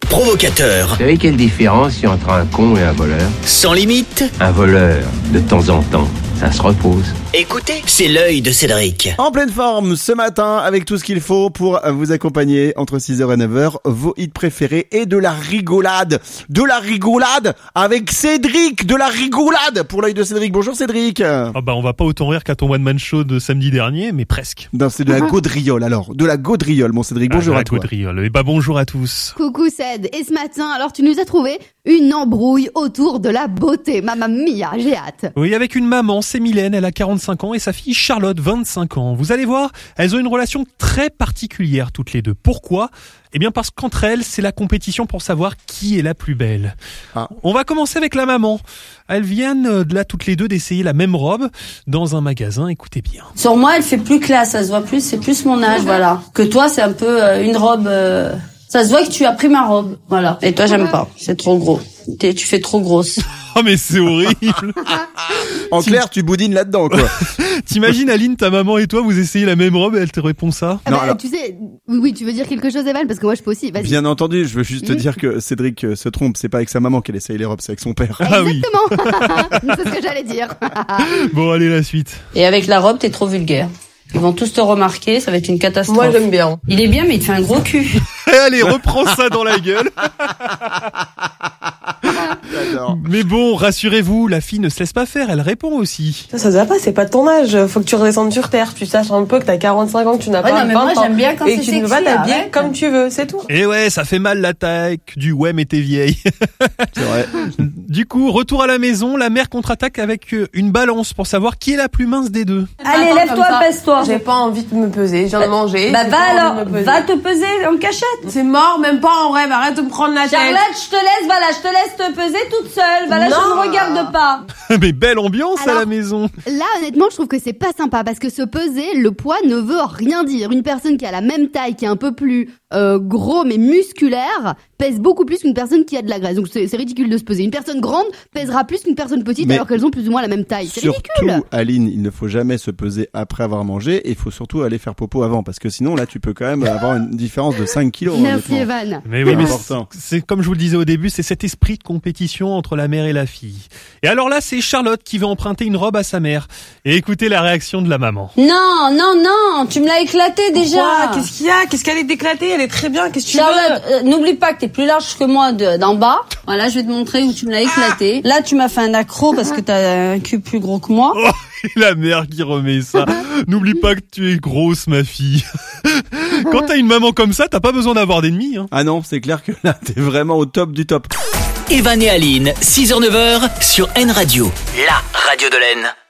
provocateur. Vous savez quelle différence il y a entre un con et un voleur ? Sans limite. Un voleur, de temps en temps, ça se repose. Écoutez, c'est l'œil de Cédric. En pleine forme ce matin avec tout ce qu'il faut pour vous accompagner entre 6h et 9h, vos hits préférés et de la rigolade. De la rigolade avec Cédric, de la rigolade pour l'œil de Cédric. Bonjour Cédric. On va pas autant rire qu'à ton one man show de samedi dernier, mais presque. Non, c'est de la gaudriole alors, de la gaudriole mon Cédric. Bonjour à toi. Gaudriole. Bonjour à tous. Coucou Ced, et ce matin, alors tu nous as trouvé une embrouille autour de la beauté. Mamma mia, j'ai hâte. Oui, avec une maman, c'est Mylène, elle a 45 ans et sa fille Charlotte, 25 ans. Vous allez voir, elles ont une relation très particulière toutes les deux. Pourquoi ? Eh bien parce qu'entre elles, c'est la compétition pour savoir qui est la plus belle. On va commencer avec la maman. Elles viennent là toutes les deux d'essayer la même robe dans un magasin, écoutez bien. Sur moi, elle fait plus classe, ça se voit plus, c'est plus mon âge, voilà. Que toi, c'est un peu une robe... Ça se voit que tu as pris ma robe, voilà. Et toi, j'aime pas, c'est trop gros. Tu fais trop grosse. Oh mais c'est horrible. En clair, tu boudines là-dedans quoi. T'imagines Aline, ta maman et toi, vous essayez la même robe et elle te répond ça ? Non, alors... Tu sais, oui, tu veux dire quelque chose Evan, parce que moi je peux aussi, vas-y. Bien entendu, je veux juste te dire que Cédric se trompe, c'est pas avec sa maman qu'elle essaye les robes, c'est avec son père. Ah oui. Exactement. C'est ce que j'allais dire. Bon, allez, la suite. Et avec la robe, t'es trop vulgaire. Ils vont tous te remarquer, ça va être une catastrophe. Moi, j'aime bien. Il est bien, mais il te fait un gros cul. Allez, reprends ça dans la gueule. J'adore. Mais bon, rassurez-vous, la fille ne se laisse pas faire, elle répond aussi. Ça se va pas, c'est pas de ton âge. Faut que tu redescendes sur terre. Tu saches un peu que t'as 45 ans, que tu n'as pas 20 ans. Mais moi, j'aime bien quand et c'est que tu ne peux sexy, pas t'habiller arrête. comme tu veux, c'est tout. Et ouais, ça fait mal l'attaque du ouais mais t'es vieille. C'est vrai. Du coup, retour à la maison, la mère contre-attaque avec une balance pour savoir qui est la plus mince des deux. Allez, lève-toi, pèse-toi. J'ai pas envie de me peser, je viens de manger. Bah j'ai va pas envie alors, de me peser. va te peser en cachette. C'est mort, même pas en rêve, arrête de me prendre la tête. Charlotte, je te laisse, voilà, je te laisse te peser toute seule. Voilà, Non. je ne regarde pas. Mais belle ambiance à Alors, la maison. Là, honnêtement, je trouve que c'est pas sympa parce que se peser, le poids ne veut rien dire. Une personne qui a la même taille, qui est un peu plus gros mais musculaire, pèse beaucoup plus qu'une personne qui a de la graisse. Donc c'est ridicule de se peser. Une personne grande pèsera plus qu'une personne petite Mais alors qu'elles ont plus ou moins la même taille. C'est surtout, ridicule. Aline, il ne faut jamais se peser après avoir mangé et il faut surtout aller faire popo avant parce que sinon là tu peux quand même avoir une différence de 5 kilos. Merci honnêtement. Evan. Mais oui, mais important. c'est comme je vous le disais au début, c'est cet esprit de compétition entre la mère et la fille. Et alors là, c'est Charlotte qui veut emprunter une robe à sa mère. Et écoutez la réaction de la maman. Non, non, non, tu me l'as éclaté déjà. Quoi ? Qu'est-ce qu'il y a ? Qu'est-ce qu'elle est éclatée ? Elle est très bien, qu'est-ce que tu veux ? Charlotte, n'oublie pas que t'es plus large que moi d'en bas. Voilà, je vais te montrer où tu me l'as éclaté. Là, tu m'as fait un accro parce que t'as un cul plus gros que moi. Oh, et la mère qui remet ça. N'oublie pas que tu es grosse, ma fille. Quand t'as une maman comme ça, t'as pas besoin d'avoir d'ennemis. Hein. Ah non, c'est clair que là t'es vraiment au top du top. Evan et Aline, 6h-9h sur N Radio, la radio de l'Aisne.